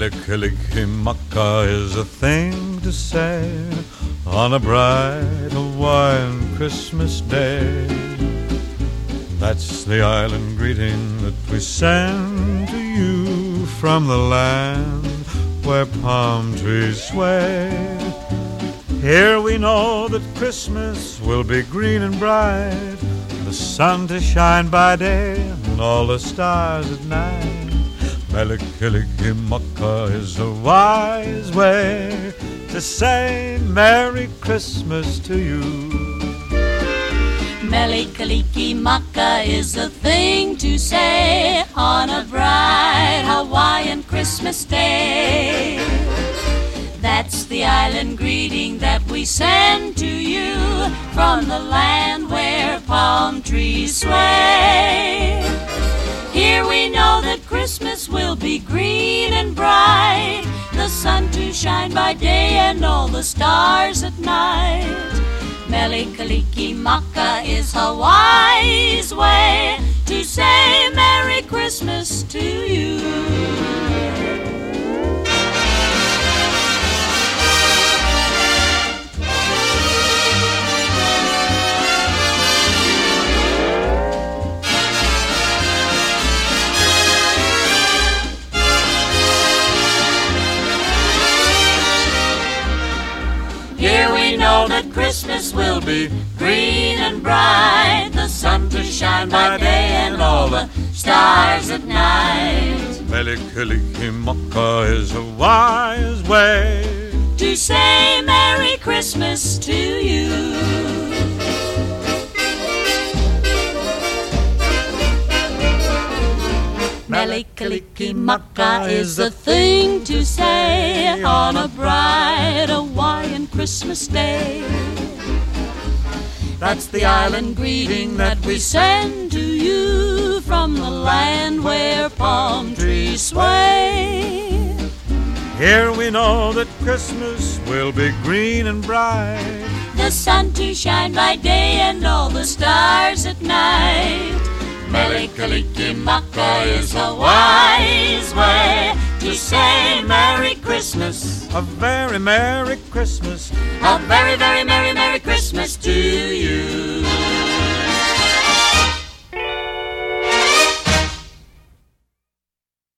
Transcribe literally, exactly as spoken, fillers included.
Mele-Kalikimaka is a thing to say on a bright Hawaiian Christmas day. That's the island greeting that we send to you from the land where palm trees sway. Here we know that Christmas will be green and bright, the sun to shine by day and all the stars at night. Mele-Kalikimaka is a wise way to say Merry Christmas to you. Mele-Kalikimaka is a thing to say on a bright Hawaiian Christmas day. That's the island greeting that we send to you from the land where palm trees sway. Here we know that Christmas will be green and bright, the sun to shine by day and all the stars at night. Mele-Kalikimaka is Hawaii's way to say Merry Christmas to you. Here we know that Christmas will be green and bright, the sun to shine by day and all the stars at night. Mele-Kalikimaka is a wise way to say Merry Christmas to you. Mele-Kalikimaka is the thing to say on a bright Hawaiian Christmas day. That's the island greeting that we send to you from the land where palm trees sway. Here we know that Christmas will be green and bright, the sun to shine by day and all the stars at night. Mele-Kalikimaka is a wise way to say Merry Christmas, a very Merry Christmas, a very, very Merry, Merry Christmas to you.